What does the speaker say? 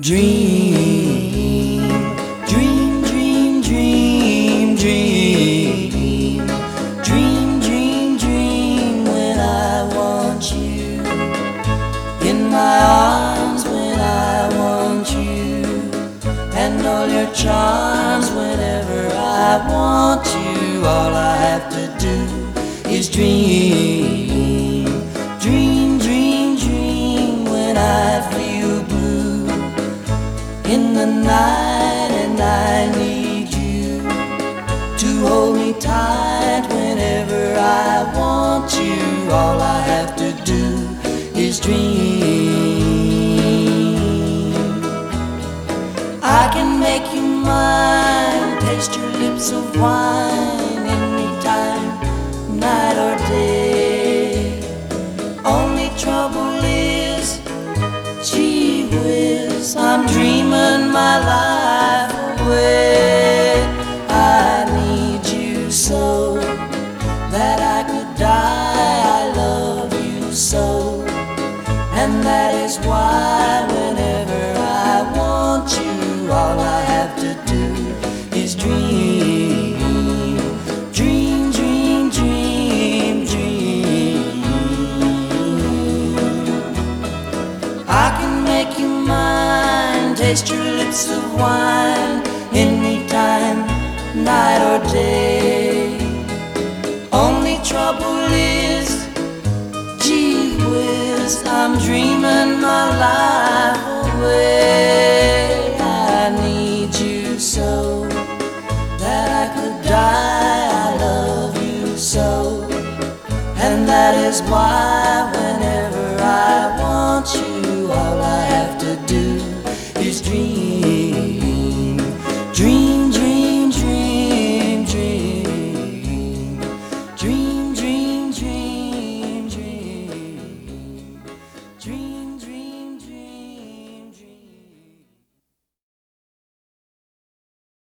Dream, dream, dream, dream, dream. Dream, dream, dream when I want you. In my arms when I want you. And all your charms whenever I want you. All I have to do is dream. Dream, dream, dream when I feel blue in the night and I need you to hold me tight whenever I want you. All I have to do is dream. I can make you mine, taste your lips of wine anytime, night or day. Only trouble is, gee whiz, I'm dreaming my life away. I need you so that I could die. I love you so, and that is why whenever I want you, all I have to do is dream. Dream, dream, dream, dream. I can make you mine, taste your lips of wine anytime, night or day. Only trouble is, gee whiz, I'm dreaming my life away. I need you so that I could die. I love you so, and that is why whenever I want you, all I have to do is dream. Dream, dream, dream, dream, dream.